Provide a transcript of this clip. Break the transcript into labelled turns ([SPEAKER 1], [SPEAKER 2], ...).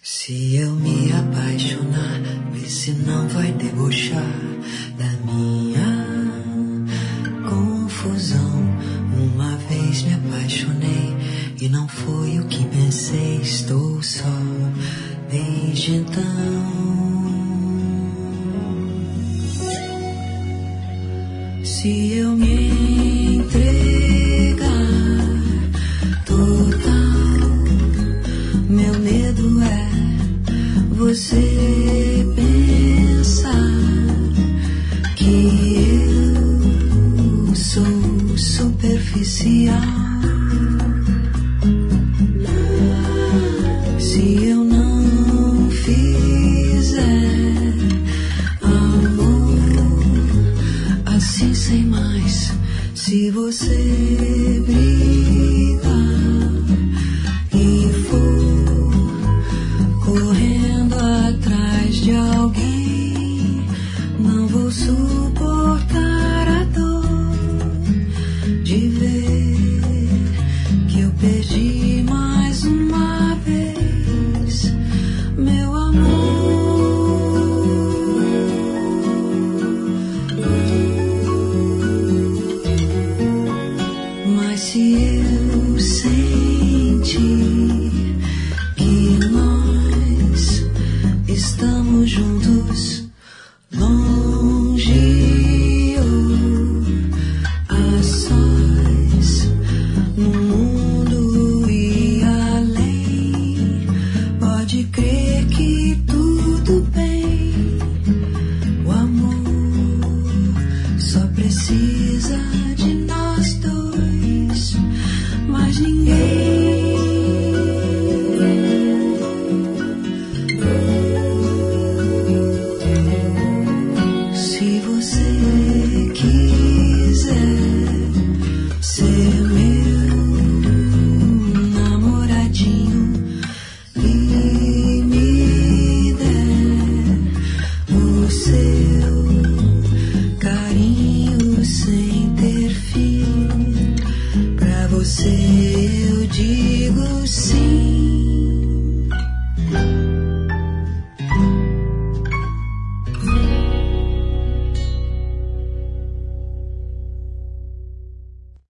[SPEAKER 1] Se eu me apaixonar, vê se não vai debochar da minha confusão. Uma vez me apaixonei e não foi o que pensei. Estou só desde então. Se eu me entregar total, meu medo é você pensar que eu sou superficial. Se eu não fizer amor assim sem mais, se você brigar e for correndo atrás de alguém, não vou suportar a dor de ver que eu perdi mais uma vez meu amor. Mas se eu sentir que nós estamos juntos, longe ou a sós, no mundo e além, pode crer que tudo bem. O amor só precisa de nós dois, mais ninguém. Se você quiser ser meu namoradinho e me der o seu